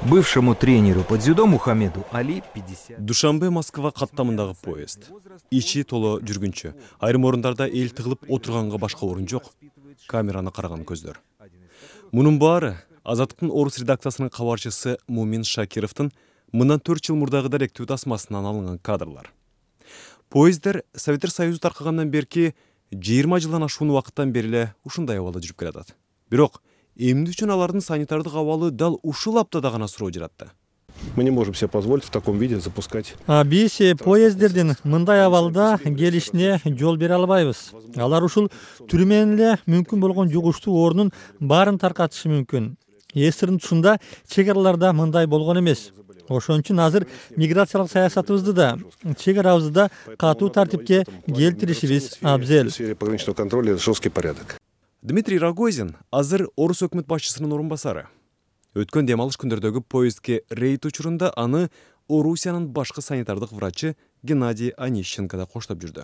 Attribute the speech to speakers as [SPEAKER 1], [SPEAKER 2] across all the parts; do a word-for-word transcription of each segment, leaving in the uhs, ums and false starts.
[SPEAKER 1] Бывшему тренеру по дзюдо Мухаммеду Али пятьдесят.
[SPEAKER 2] Душанбе Москва каттамындагы поезд. Ичи толо жүргүнчү. Айрым орундарда эл тыгылып отурганга башка орун жок. Камераны караган көздөр. Мунун баары Азаттыктын орус редакциясынын кабарчысы Мумин Шакировдун мындан төрт жыл мурдагы даректүү тасмасынан алынган кадрлар. Поездер Советтер Союзу таркагандан берки жыйырма жылдан ашуун убакыттан бери эле ушундай абалда жүрүп келатат. Бирок эмне үчүн алардын санитардык абалы дал ушул аптада гана суроо жаратты?
[SPEAKER 3] Мы не можем себе позволить в таком виде запускать.
[SPEAKER 4] Биз поездердин мындай абалда келишине жол бере албайбыз. Алар ушул түрү менен эле мүмкүн болгон жугуштуу оорунун баарын таркатышы мүмкүн. Эсирин тушунда чек араларда мындай болгон эмес. Ошон үчүн азыр миграциялык саясатыбызды да, чек арабызды да катуу тартипке келтиришибиз абзел.
[SPEAKER 3] В сфере пограничного контроля жесткий порядок.
[SPEAKER 2] Дмитрий Рогозин азыр орус өкмөт башчысынын орун басары. Өткөн дем алыш күндөрдөгү поездге рейд учурунда аны Орусиянын башкы санитардык врачы Геннадий Онищенко да коштоп жүрдү.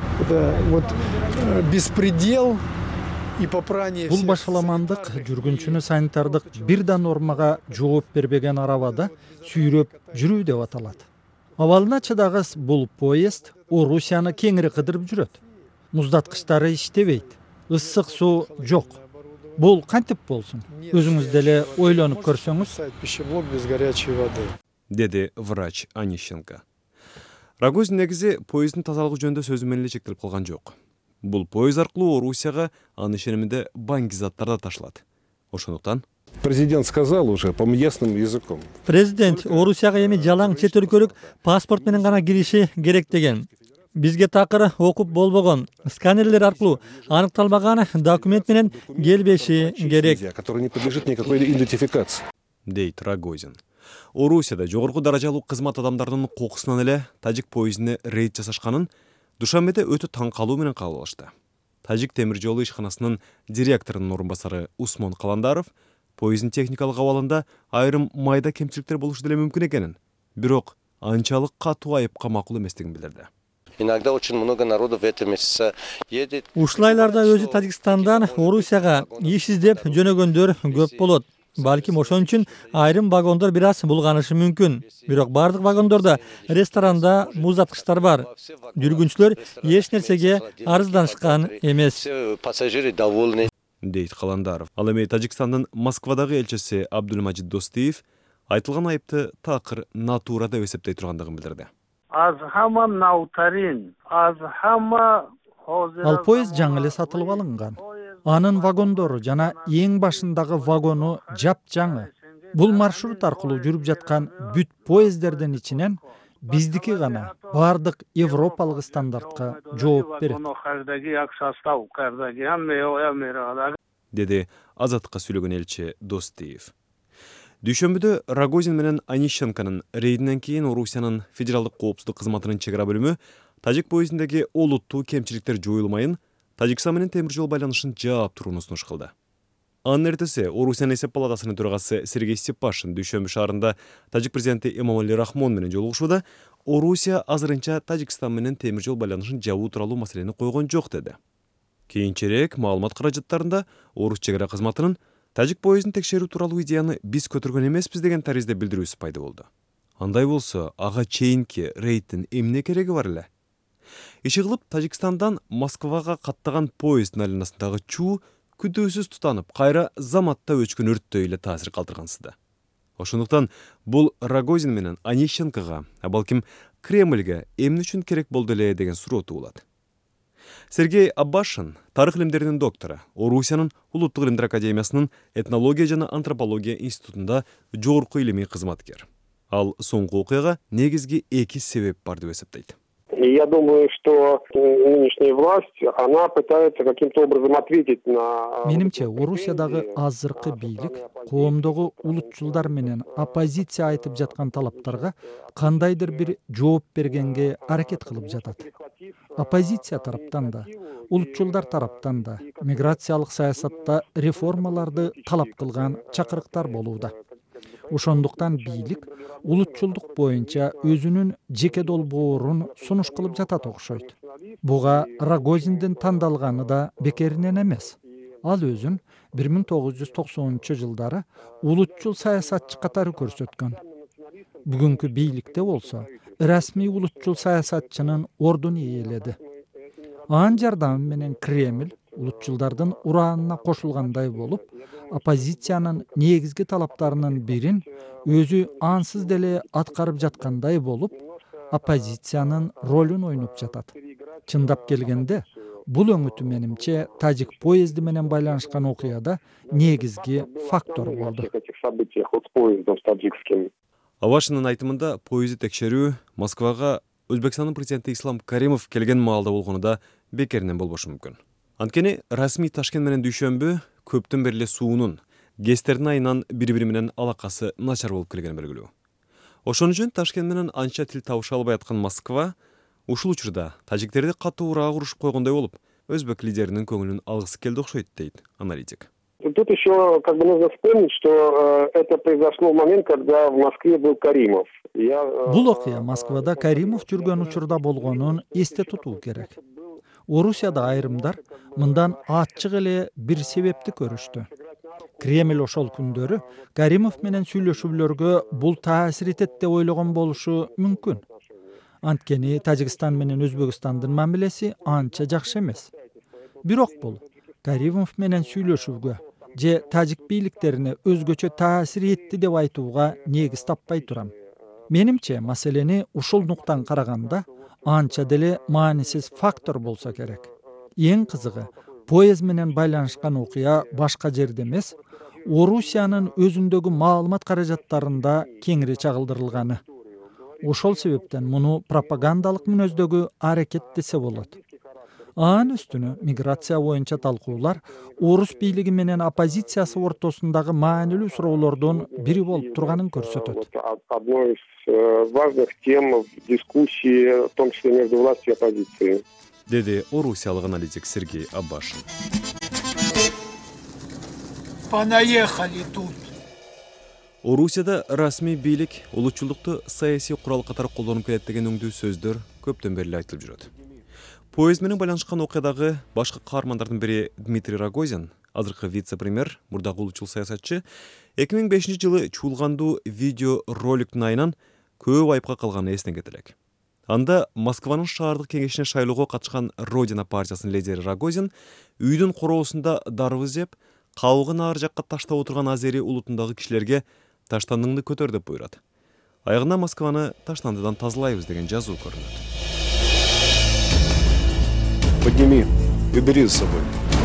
[SPEAKER 5] Беспредел.
[SPEAKER 6] Бул башаламандык жүргүнчүнү санитардык бир да нормага жооп бербеген арабада сүйрөп жүрүү деп аталат. Абалына чыдагыс бул поезд Орусияны кеңири кыдырып жүрөт. Муздаткычтары иштебейт. Ысык суу жок. Бул кантип болсун? Өзүңүз деле ойлонуп көрсөңүз.
[SPEAKER 2] Деди врач Онищенко. Рогозин негизи поезддин тазалыгы жөнүндө сөзү менен эле чектелип калган жок. Бул поезд аркылуу Орусияга анын ишениминде банк заттар да ташылат. Ошондуктан
[SPEAKER 3] Президент сказал уже по ясным языком.
[SPEAKER 4] Президент Орусияга эми жалаң чет өлкөлүк паспорт менен гана кириши керек деген. Бизге такыр окуп болбогон сканерлер аркылуу аныкталбаган документ менен келбеши керек.
[SPEAKER 3] Который не подлежит никакой идентификации.
[SPEAKER 2] Дейт Рогозин. Орусияда жогорку даражалуу кызмат адамдарынын кокусунан эле тажик поездине рейд жасашканын Душанбеде өтө таң калуу менен кабыл алышты. Тажик темир жолу ишканасынын директорунун орун басары Усмон Каландаров поезддин техникалык абалында айрым майда кемчиликтер болушу деле мүмкүн экенин, бирок анчалык катуу айыпка макул эместигин билдирди.
[SPEAKER 7] Иногда очень много народу в этом месяце едет.
[SPEAKER 4] Ушул айларда өзү Тажикстандан Орусияга иш издеп жөнөгөндөр көп болот. Балким ошон үчүн айрым вагондор бир аз булганышы мүмкүн. Бирок бардык вагондордо ресторанда муздаткычтар бар. Жүргүнчүлөр эч нерсеге арызданышкан эмес.
[SPEAKER 7] Пассажиры довольны.
[SPEAKER 2] Дейт Каландаров. Ал эми Тажикстандын Москвадагы элчиси Абдулмажид Достиев айтылган айыпты такыр натура деп эсептей тургандыгын билдирди.
[SPEAKER 8] Аз хама наутарин, аз хама
[SPEAKER 6] Ал поезд жаңы эле сатылып алынган. Анын вагондору жана эң башындагы вагону жап-жаңы. Бул маршрут аркылуу жүрүп жаткан бүт поездердин ичинен биздики гана бардык европалык стандартка жооп берет.
[SPEAKER 2] Деди Азаттыкка сүйлөгөн элчи Достиев. Дүйшөмбүдө Рогозин менен Онищенконун рейдинен кийин Орусиянын федералдык коопсуздук кызматынын чек ара бөлүмү тажик поездиндеги олуттуу кемчиликтер жоюлмайын Тажикстан менен темир жол байланышын жаап турууну сунуш кылды. Анын эртеси Орусиянын эсеп палатасынын төрагасы Сергей Степашин Дүйшөмбү шаарында тажик президенти Эмомали Рахмон менен жолугушууда Орусия азырынча Тажикстан менен темир жол байланышын жабуу тууралуу маселени койгон жок деди. Кийинчерээк маалымат каражаттарында орус чек ара кызматынын тажик поездин текшерүү тууралуу идеяны биз көтөргөн эмеспиз деген таризде билдирүүсү пайда болду. Андай болсо, ага чейинки рейдтин эмне кереги бар эле? Иши кылып Тажикстандан Москвага каттаган поезддин айланасындагы чуу күтүүсүз тутанып, кайра заматта өчкөн өрттөй эле таасир калтыргансызды. Ошондуктан бул Рогозин менен Онищенкого, а балким Кремльге эмне үчүн керек болду эле деген суроо туулат. Сергей Аббашин, тарых илимдеринин доктору, Орусиянын Улуттук илимдер академиясынын этнология жана антропология институтунда жогорку илимий кызматкер. Ал соңку окуяга негизги эки себеп бар деп эсептейт.
[SPEAKER 9] Я думаю, что нынешняя власть, она пытается каким-то образом ответить на...
[SPEAKER 6] Менимче, Орусиядагы азыркы бийлик коомдогу улутчулдар менен оппозиция айтып жаткан талаптарга кандайдыр бир жооп бергенге аракет кылып жатат. Оппозиция тараптан да, улутчулдар тараптан да миграциялык саясатта реформаларды талап кылган чакырыктар болууда. Ошондуктан бийлик улутчулдук боюнча өзүнүн жеке долбоорун сунуш кылып жатат окшойт. Буга Рогозиндин тандалганы да бекеринен эмес. Ал өзүн бир миң тогуз жүз токсонунчу жылдары улутчул саясатчы катары көрсөткөн. Бүгүнкү бийликте болсо расмий улутчул саясатчынын ордун ээледи. Анын жардамы менен Кремль улутчулдардын ураанына кошулгандай болуп, оппозициянын негизги талаптарынын бирин өзү ансыз деле аткарып жаткандай болуп, оппозициянын ролун ойноп жатат. Чындап келгенде, бул өңүтү менимче тажик поезди менен байланышкан окуяда негизги фактор болду.
[SPEAKER 2] Авашынын айтымында поезди текшерүү Москвага Өзбекстандын президенти Ислам Каримов келген маалда болгону да бекеринен болбошу мүмкүн. Анткени расмий Ташкент менен Дүйшөмбү көптөн бери эле суунун, гестердин айынан бири-бири менен алакасы начар болуп келгени белгилүү. Ошон үчүн Ташкент менен анча тил табыша албай аткан Москва ушул учурда тажиктерди катуураак урушуп койгондой болуп, өзбек лидеринин көңүлүн алгысы келди окшойт, дейт аналитик.
[SPEAKER 9] Тут еще как бы нужно вспомнить, что э, это произошло в момент, когда в Москве был Каримов. Я, э,
[SPEAKER 6] Бул окуя Москвада Каримов жүргөн учурда болгонун эсте тутуу керек. Орусияда айрымдар мындан ачык эле бир себепти көрүштү. Кремль ошол күндөрү Каримов менен сүйлөшүүлөргө бул таасир этет деп ойлогон болушу мүмкүн. Анткени Тажикстан менен Өзбекстандын мамилеси анча жакшы эмес. Бирок бул Каримов менен сүйлөшүүгө же тажик бийликтерине өзгөчө таасир этти деп айтууга негиз таппай турам. Менимче, маселени ушул нуктан караганда анча деле маанисиз фактор болсо керек. Эң кызыгы, поезд менен байланышкан окуя башка жерде эмес, Орусиянын өзүндөгү маалымат каражаттарында кеңири чагылдырылганы. Ошол себептен муну пропагандалык мүнөздөгү аракет десе болот. Анын үстүнө миграция боюнча талкуулар орус бийлиги менен оппозициясы ортосундагы маанилүү суроолордун бири болуп турганын көрсөтөт.
[SPEAKER 9] Одно из важных тем в дискуссии, в том числе между властью и оппозицией.
[SPEAKER 2] Деди орусиялык аналитик Сергей Абашин.
[SPEAKER 5] Понаехали тут.
[SPEAKER 2] Орусияда расмий бийлик улутчулдукту саясий курал катары колдонуп келет деген өңдүү сөздөр көптөн бери айтылып жүрөт. Поезд менен байланышкан окуядагы башкы каармандардын бири Дмитрий Рогозин, азыркы вице-премьер, мурдагы улутчул саясатчы, эки миң бешинчи жылы чуулгандуу видео роликтин айынан көп айыпка калганы эстен кетелек. Анда Москванын шаардык кеңешине шайлоого катышкан Родина партиясынын лидери Рогозин үйдүн короосунда дарбыз жеп, кабыгын ар жакка таштап отурган Азери улутундагы кишилерге таштандыңды көтөр деп буйрат. Аягында Москваны таштандыдан тазалайбыз деген жазуу көрүнөт.
[SPEAKER 3] Подними и убери за собой.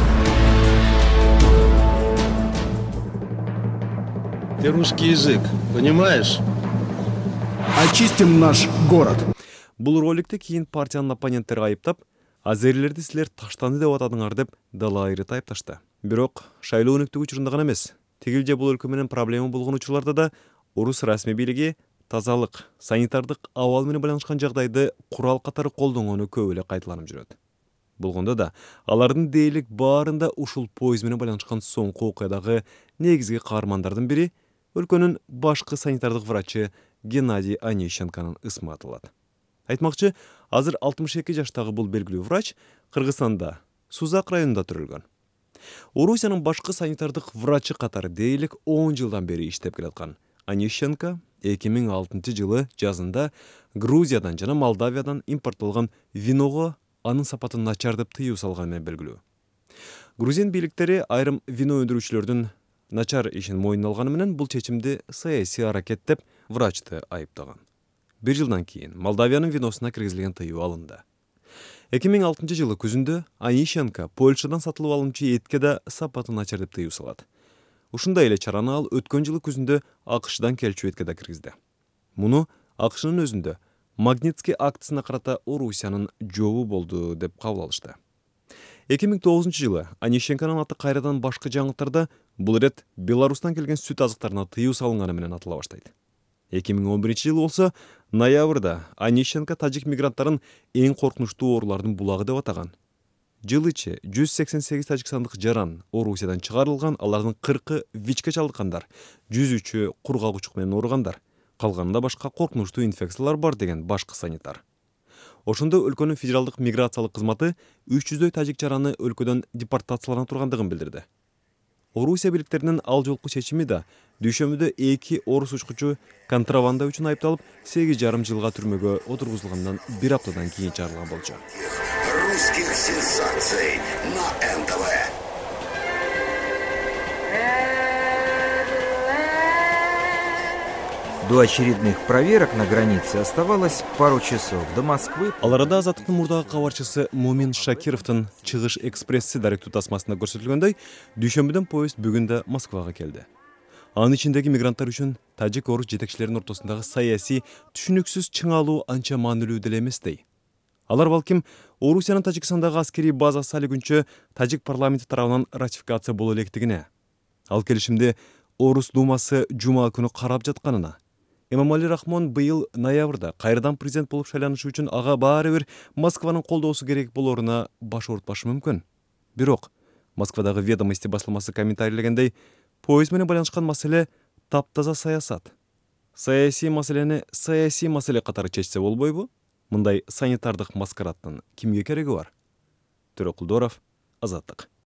[SPEAKER 5] Ты русский язык, понимаешь?
[SPEAKER 10] Очистим наш город.
[SPEAKER 2] Бул роликти кийин партиянын оппоненттери айыптап, азерлерди силер таштанды деп атадыңар деп дала айры айыпташты. Бирок шайлоо өнүктүгү учурунда гана эмес, тигил же бул өлкө менен проблема болгон учурларда да орус расмий бийлиги тазалык, санитардык абал менен байланышкан жагдайды курал катары колдонгону көп эле кайталанып жүрөт. Болгондо да алардын дээрлик баарында ушул поезд менен байланышкан соңку окуядагы негизги каармандардын бири өлкөнүн башкы санитардык врачы Геннадий Онищенконун ысмы аталат. Айтмакчы, азыр алтымыш эки жаштагы бул белгилүү врач Кыргызстанда, Сузак районунда төрөлгөн. Орусиянын башкы санитардык врачы катары дээрлик он жылдан бери иштеп келаткан Онищенко эки миң алтынчы жылы жазында Грузиядан жана Молдавиядан импорттолгон виного анын сапатын начар деп тыюу салганы белгилүү. Грузин бийликтери айрым вино өндүрүүчүлөрдүн начар ишин мойнуна алганы менен бул чечимди саясий аракет деп врачты айыптаган. Бир жылдан кийин Молдавиянын виносуна киргизилген тыюу алынды. эки миң алтынчы жылы күзүндө Онищенко Польшадан сатылып алынчу этке да сапатын начар деп тыюу салат. Ушундай эле чараны ал өткөн жылы күзүндө АКШдан келчү этке да киргизди. Муну АКШнын өзүндө Магнитский актысына карата Орусиянын жообу болду деп кабыл алышты. эки миң тогузунчу жылы Онищенконун аты кайрадан башкы жаңылыктарда бул ирет Беларустан келген сүт азыктарына тыюу салынганы менен атыла баштайт. эки миң он биринчи жылы болсо ноябрда Онищенко тажик мигранттарын эң коркунучтуу оорулардын булагы деп атаган. Жыл ичи жүз сексен сегиз тажикстандык жаран Орусиядан чыгарылган, алардын кыркы ВИЧке чалдыккандар, жүз үчү кургак учук менен ооругандар. Калганында башка коркунучтуу инфекциялар бар деген башкы санитар. Ошондо өлкөнүн федералдык миграциялык кызматы үч жүздөй тажик жараны өлкөдөн депортациялана тургандыгын билдирди. Орусия бийликтеринин ал жолку чечими да дүйшөмбүдө эки орус учкучу контрабанда үчүн айыпталып сегиз жарым жылга түрмөгө отургузулгандан бир аптадан кийин чыгарылган болчу.
[SPEAKER 11] Русских сенсаций на эн тэ вэ.
[SPEAKER 1] До очередных проверок на границе оставалось пару часов. До Москвы...
[SPEAKER 2] Ал арада Азаттыктын мурдагы кабарчысы Момин Шакировдун чыгыш экспресси даректүү тасмасында көрсөтүлгөндөй, дүйшөмбүдөн поезд бүгүн да Москвага келди. Анын ичиндеги мигранттар үчүн тажик-орус жетекчилеринин ортосундагы саясий түшүнүксүз чыңалуу анча маанилүү деле эместей. Алар балким Орусиянын Тажикстандагы аскерий базасы али күнчө тажик парламенти тарабынан ратификация боло электигине, ал келишимди Орус думасы жума күнү карап жатканына, Эмомали Рахмон быйыл ноябрда кайрадан президент болуп шайланышы үчүн ага баары бир Москванын колдоосу керек болоруна баш оорутпашы мүмкүн. Бирок Москвадагы ведомости басылмасы комментарийлегендей, поезд менен байланышкан маселе таптаза саясат. Саясий маселени саясий маселе катары чечсе болбойбу? Мындай санитардык маскараттын кимге кереги бар? Төрөкулдоров, Азаттык.